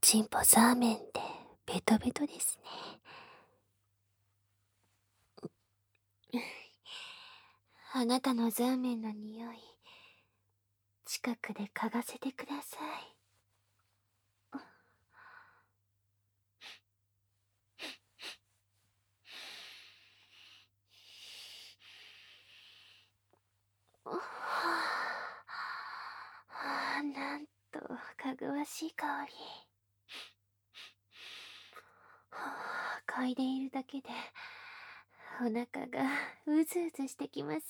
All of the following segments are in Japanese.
ちんぽザーメンでベトベトですね。あなたのザーメンの匂い、近くで嗅がせてください。はあ、なんとかぐわしい香り。嗅いでいるだけでお腹がうずうずしてきます。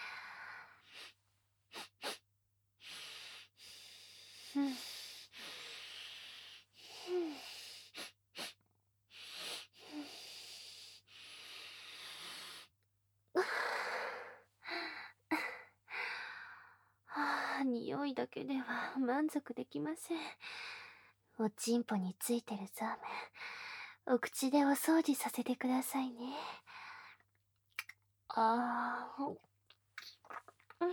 匂いだけでは満足できません。おちんぽについてるザーメン、お口でお掃除させてくださいね。ああ、うん、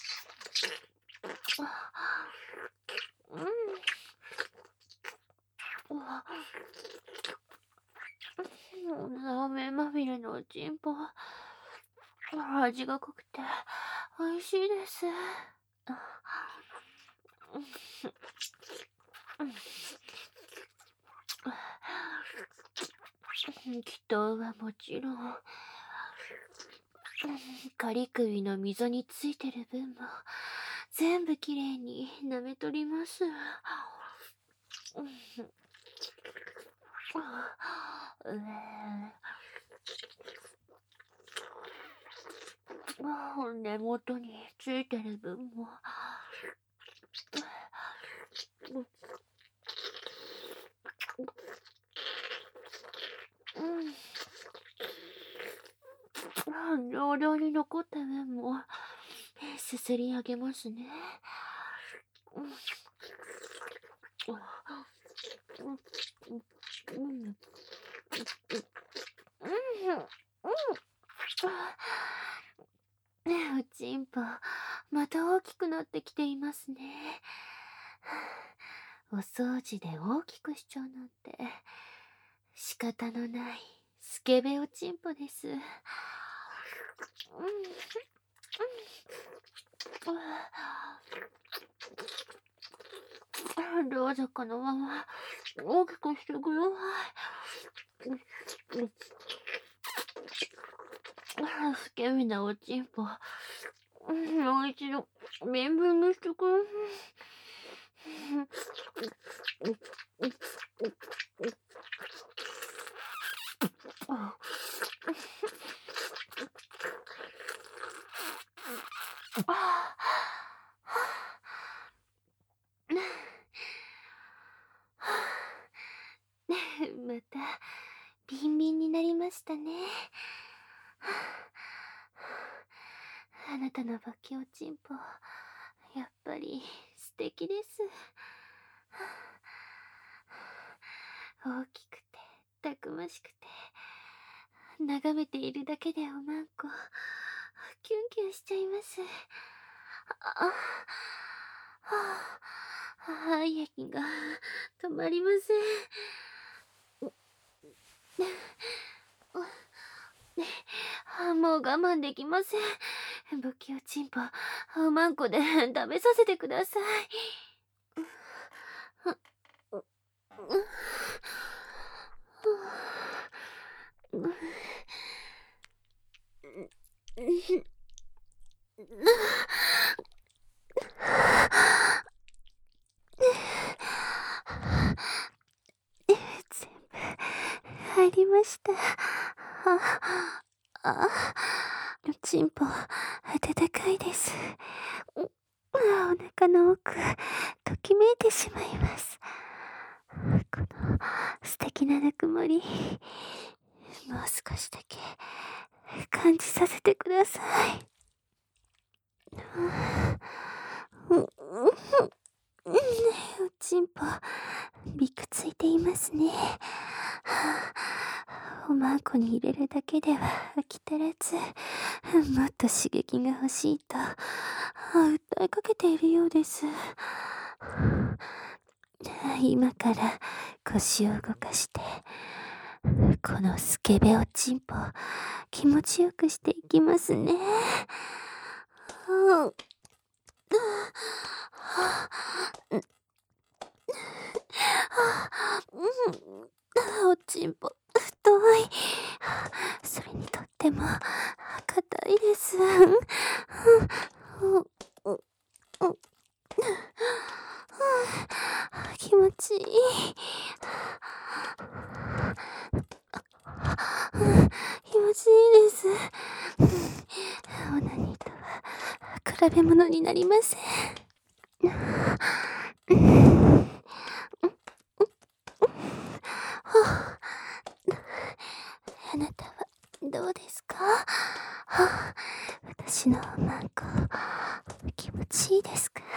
ラーメンまみれのおちんぽ、味が濃くて美味しいです。祈祷はもちろん、カリ首の溝についてる分も全部きれいに舐め取ります。根元についてる分も容量に残った分もすすり上げますね。おちんぽ、また大きくなってきていますね。お掃除で大きくしちゃうなんて仕方のないスケベおちんぽです。どうぞこのまま大きくしてください。スケベなおちんぽ、もう一度面分にしてください。またビンビンになりましたね。あなたのバキおちんぽ、やっぱり素敵です。大きくてたくましくて、眺めているだけでおまんこキュンキュンしちゃいます。鼻液が止まりません。もう我慢できません。不器用ちんぽ、おまんこで食べさせてください。全部入りました。ちんぽ温かいです。お腹の奥ときめいてしまいます。この素敵なぬくもり、もう少しだけ感じさせてください。おちんぽびくついていますね。おまんこに入れるだけでは飽き足らず、もっと刺激が欲しいと訴えかけているようです。 今から腰を動かして、このスケベおちんぽを気持ちよくしていきますね。うん。おちんぽ、太い。それにとっても、硬いです。気持ちいい。気持ちいいです。オナニーとは比べ物になりません。あなたはどうですか？私のマンコ、気持ちいいですか？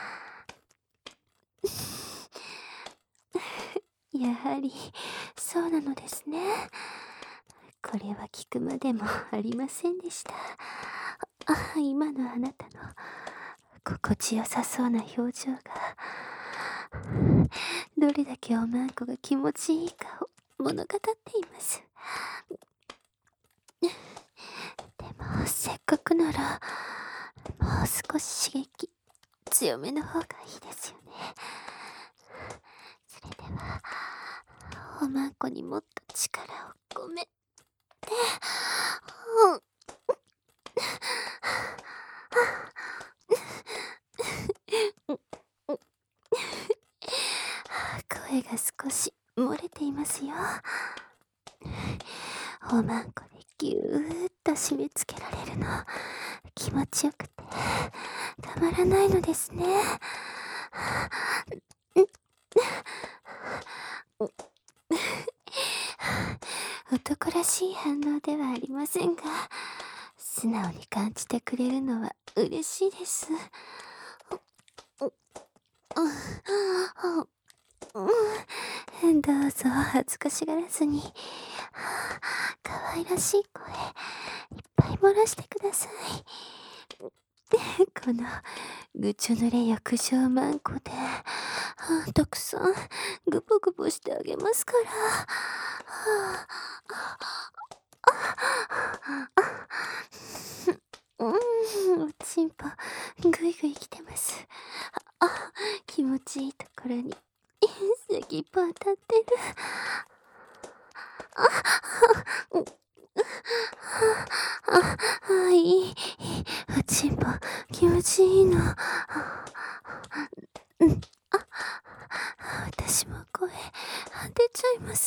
やはりそうなのですね。これは聞くまでもありませんでした。今のあなたの心地よさそうな表情が、どれだけおまんこが気持ちいいかを物語っています。でもせっかくなら、もう少し刺激強めの方がいいですよね。それではおまんこにもっと力を込めて、声が少し漏れていますよ。おまんこでぎゅーっと締め付けられるの気持ちよくてたまらないのですね。男らしい反応ではありませんが、素直に感じてくれるのは嬉しいです。どうぞ恥ずかしがらずに、可愛らしい声いっぱい漏らしてください。このぐちょ濡れ浴場マンコで、たくさんグボグボしてあげますから。おちんぽぐいぐい来てます。気持ちいいところに先っぽ当たってる。いい。おちんぽ気持ちいいの。私も声出ちゃいます。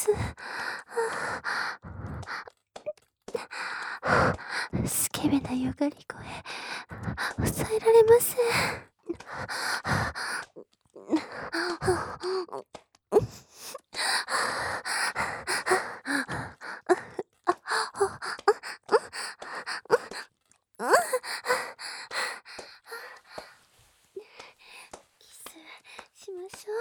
スケベなよがり声抑えられません。キスしましょ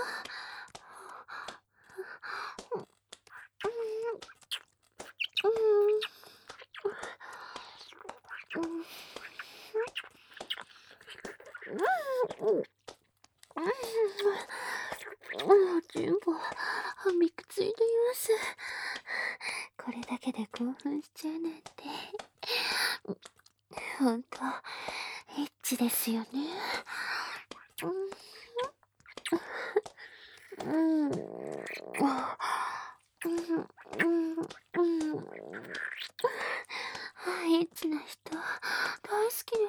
う。全部びくついています。これだけで興奮しちゃうなんて、ほんとエッチですよね。エッチな人大好きです。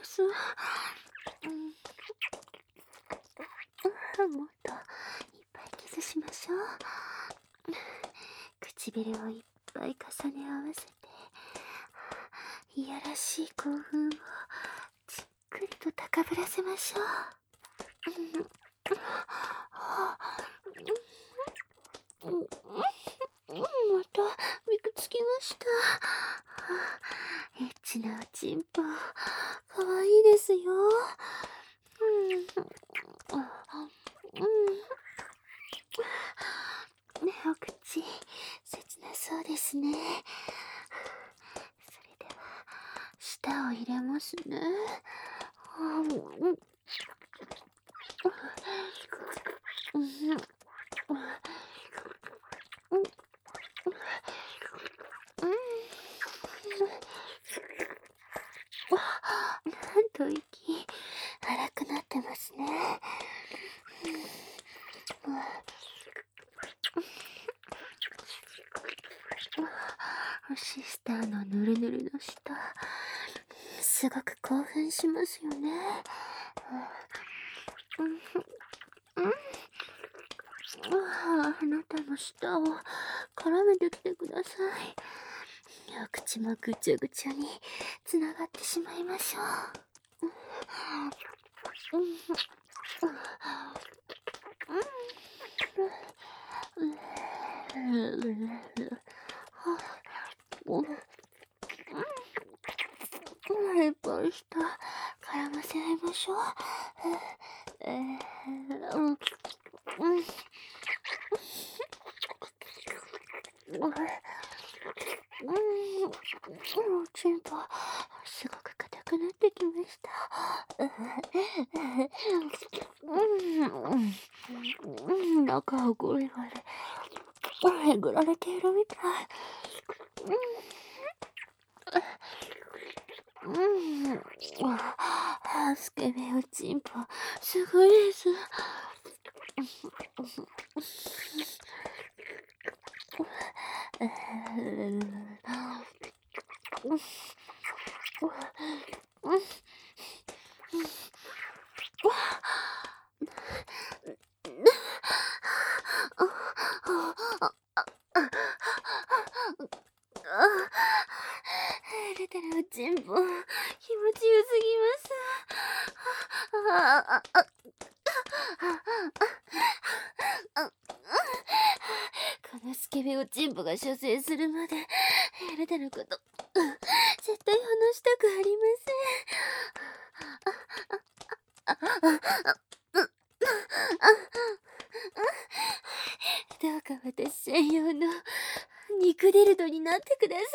もっといっぱいキスしましょう。唇をいっぱい重ね合わせて、いやらしい興奮をじっくりと高ぶらせましょう。またびくつきました。エッチなおちんぽかわいいですよ。お口切なそうですね。それでは舌を入れますね。 すごく興奮しますよね。あなたの舌を絡めてきてください。お口もぐちゃぐちゃにつながってしまいましょう。いっぱい舌絡ませ合いましょう。おちんぽすごく硬くなってきました。中をゴリゴリえぐられているみたい。スケベおちんぽすごいです。あなたのおちんぽ気持ちよすぎます。このスケベおちんぽが射精するまであなたのこと絶対離したくありません。どうか私専用の肉デルドになってください。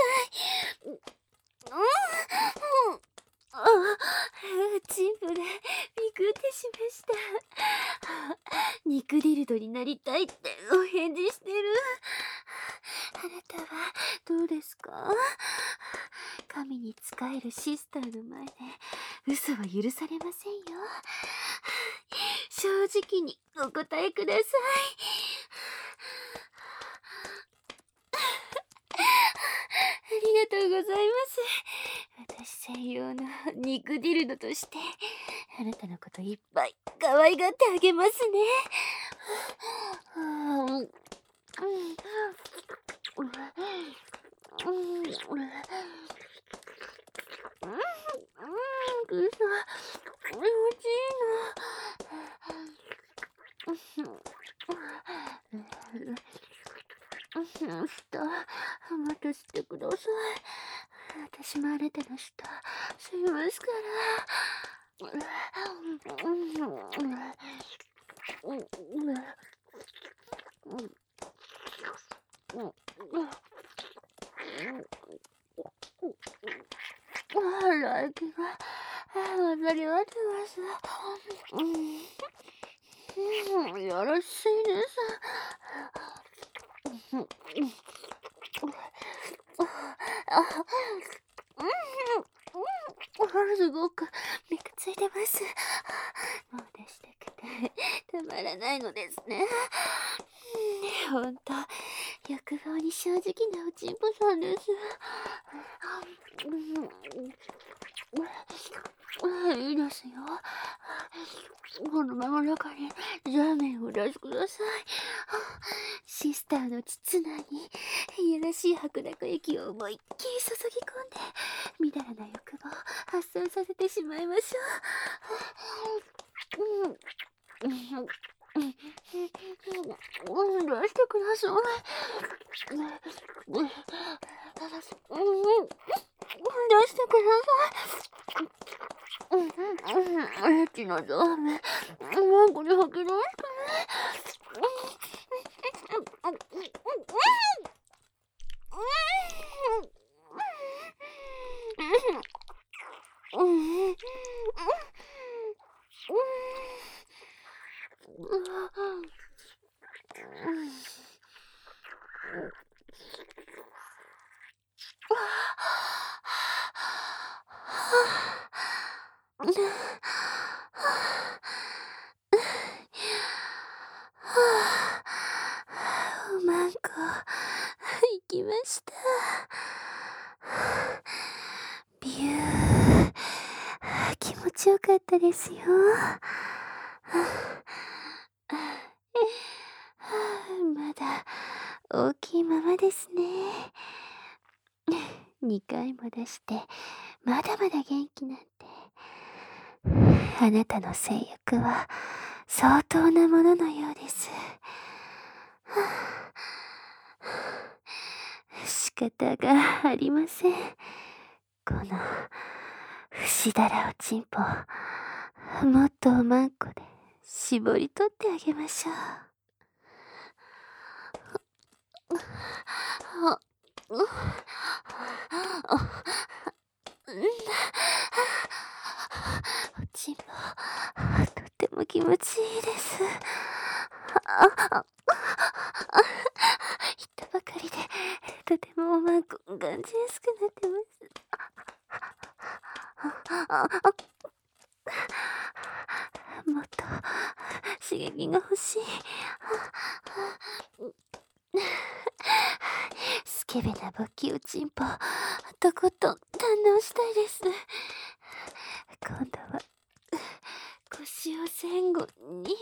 チンポがビクってしました。肉ディルドになりたいってお返事してる。あなたはどうですか？神に仕えるシスターの前で嘘は許されませんよ。正直にお答えください。ありがとうございます。私専用の肉ディルドとしてあなたのこといっぱい可愛がってあげますね。くそ、気持ちいいな。舌またしてください。私もあなたの舌吸いますから。唾液が混ざり合ってます。よろしいです。すごくみくついてます。もう出したくてたまらないのですね。ほんと欲望に正直なおちんぽさんです。いいですよ。このまま中にザーメンをお出しください。シスターの膣内にいやらしい白濁液を思いっきり注ぎ込んでみだらな欲望を発散させてしまいましょう。出してください。出してください。エッチなザーメンこれ吐き出してね。うまくいきました。ビューかったですよ。まだ大きいままですね。2回も出して、まだまだ元気なんて。あなたの性欲は相当なもののようです。仕方がありません。この節だらおちんぽ、もっとおまんこで絞り取ってあげましょう。おちんぽ、とっても気持ちいいです。言ったばかりで、とてもおまんこ感じやすくなってます。もっと刺激が欲しい。スケベな勃起おちんぽ、とことん堪能したいです。今度は腰を前後に。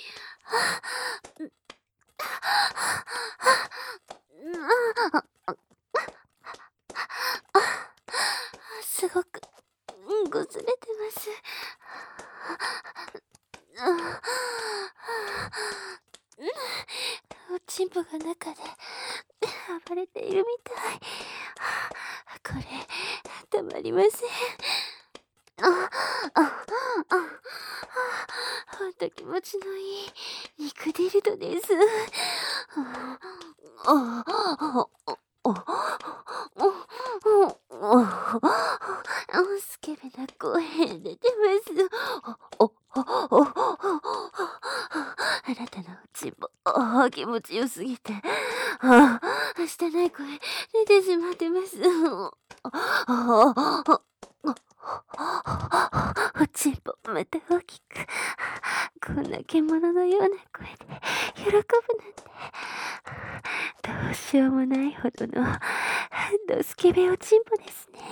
すごくごずれてます。おちんぽが中で暴れているみたい。これたまりません。ほんと気持ちのいい肉ディルドです。スケベな声出てます。あなたのうちも気持ちよすぎて、はしたない声出てしまってます。おちんぽまた大きく、こんな獣のような声で喜ぶなんて、どうしようもないほどのドスケベおちんぽですね。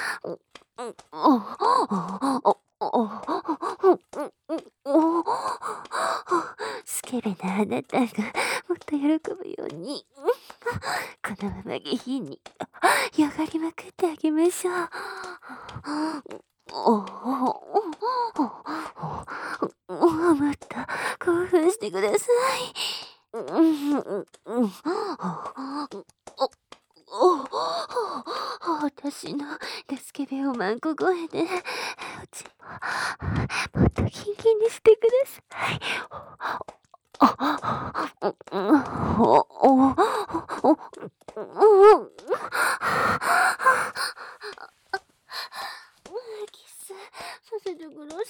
スケベなあなたがもっと喜ぶように、このまま下品によがりまくってあげましょう。もっと興奮してください。私のドスケベおまんこ声で、おちんもっとキンキンにしてください。キスさせてくださ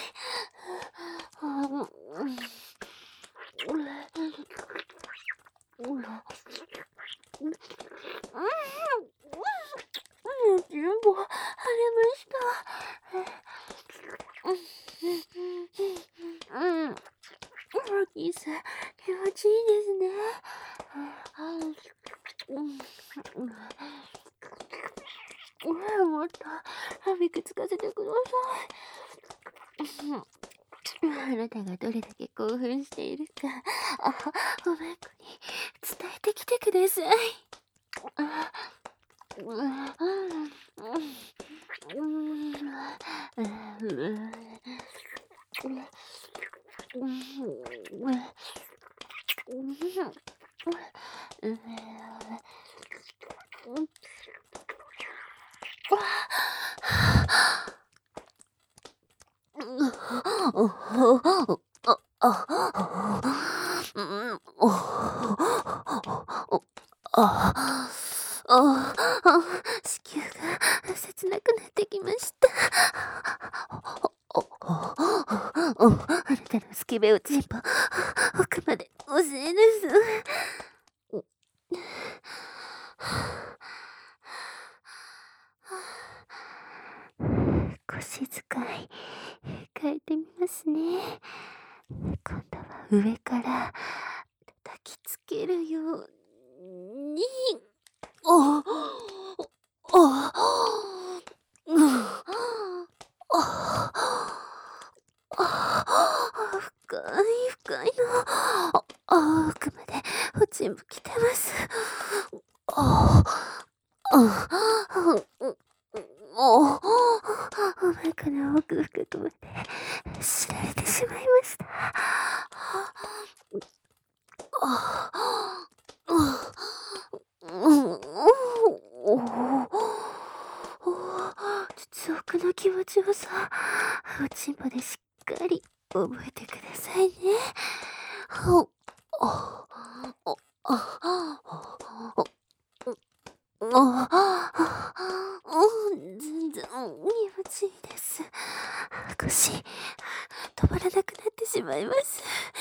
い。全部腫れました。キス気持ちいいですね。もっと歯びきつかせてください。あなたがどれだけ興奮しているか、おまんこに伝えてきてください。子宮が切なくなってきました。あなたのスケベおちんぽ、奥までおしいです。腰使い変えてみますね。今度は上から叩きつけるように。 ちんぽ来てます。ああ、もう、お腹の奥深くまで知られてしまいました。実奥の気持ちをさ、おちんぽでしっかり覚えてくださいね。全然気持ちいいです。腰、止まらなくなってしまいます。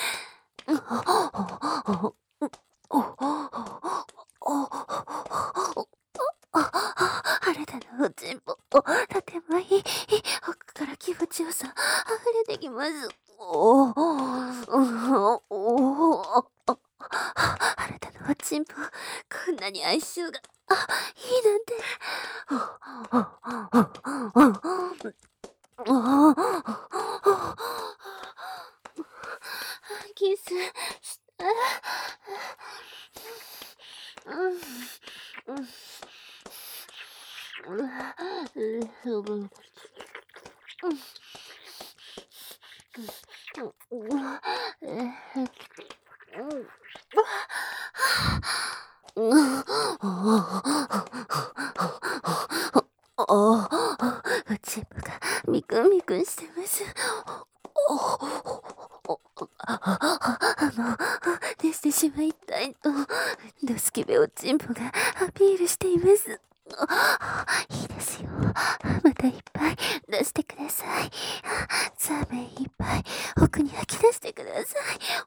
新たなおちんぽ、とてもいい、奥から気持ちよさ、溢れてきます。新たなおちんぽ、こんなに相性が、いいなんて。キスしたら、おちんぽがみくんみくんしてます。出してしまいたいと、ドスケベおちんぽがアピールしています。いいですよ。またいっぱい出してください。ザーメンいっぱい奥に吐き出してください。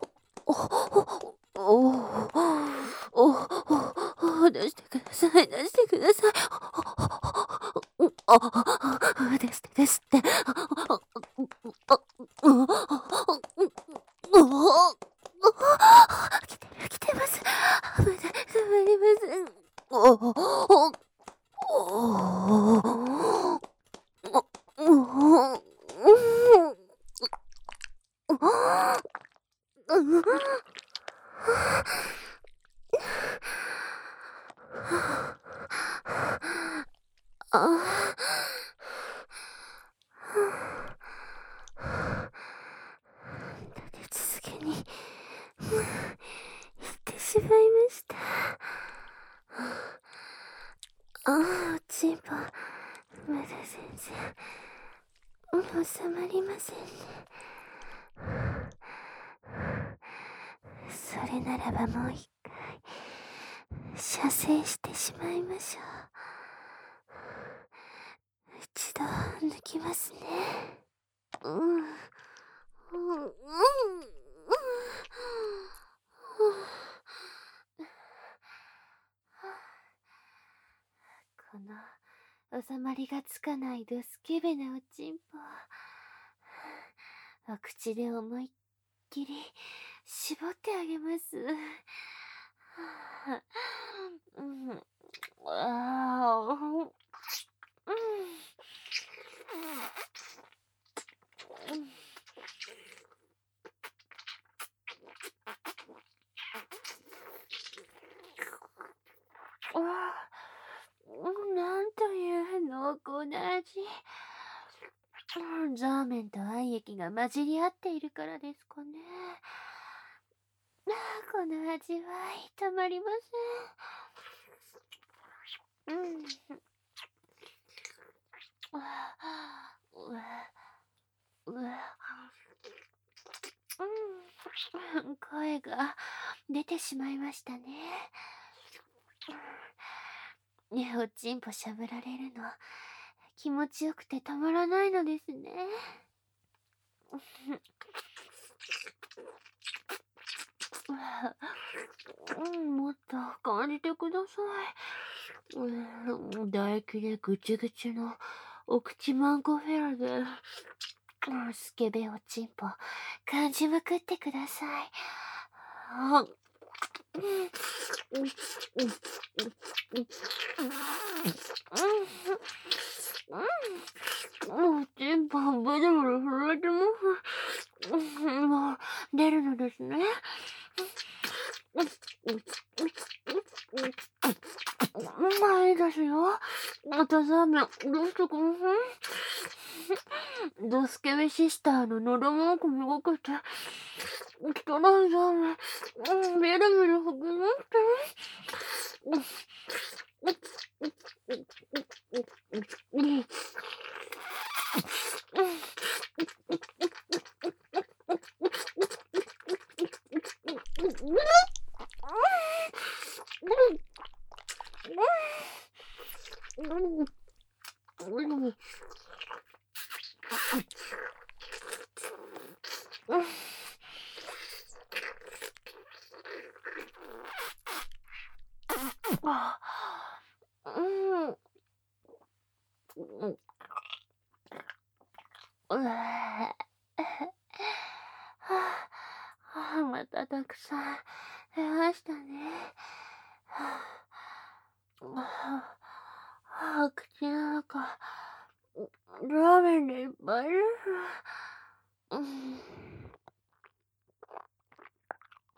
出してください、出してください。出して、出して。来てます。まだ止まりません。立て続けに行ってしまいました。おちんぽ、まだ全然収まりませんね。それならばもう一回射精してしまいましょう。一度抜きますね。この収まりがつかないドスケベなおちんぽ、お口で思いっきり絞ってあげます。なんという濃厚な味。ザーメンと愛液が混じり合っているからですかね。この味わいたまりません。声が出てしまいましたね。おちんぽしゃぶられるの気持ちよくてたまらないのですね。もっと感じてください。唾液でぐちゅぐちゅのお口マンコフェラで、スケベおちんぽ感じまくってください。おちんぽブルブル震えてます。もう出るのですね。 うまいですよ。またザーメン、どうしてくんドスケベシスターの喉もく磨けて、汚いザーメン、みるみる含まって。またたくさん出ましたね。口の中、ラーメンでいっぱいです。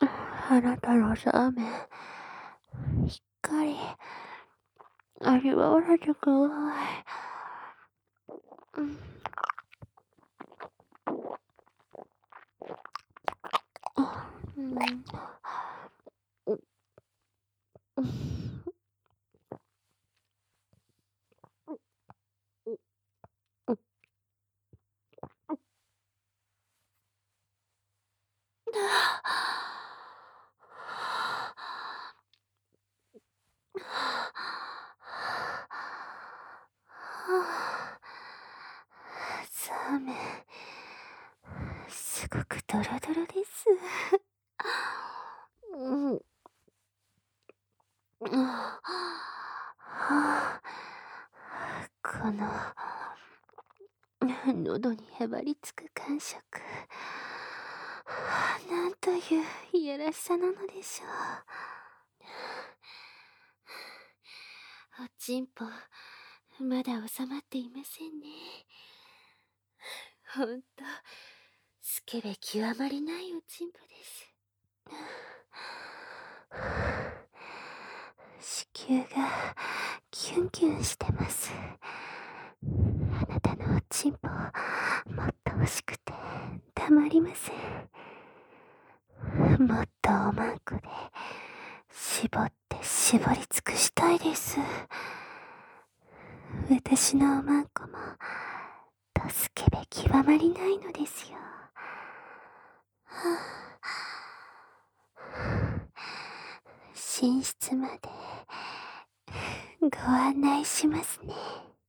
あなたのザーメン、しっかり味わわせてください。ザーメン、すごくドロドロです。この喉にへばりつく感触、なんといういやらしさなのでしょう。おちんぽ、まだ収まっていませんね。ほんと、スケベ極まりないおちんぽです。子宮がキュンキュンしてます。あなたのおちんぽ、もっと欲しくてたまりません。もっとおまんこで絞って絞り尽くしたいです。私のおまんこもドスケベ極まりないのですよ。寝室までご案内しますね。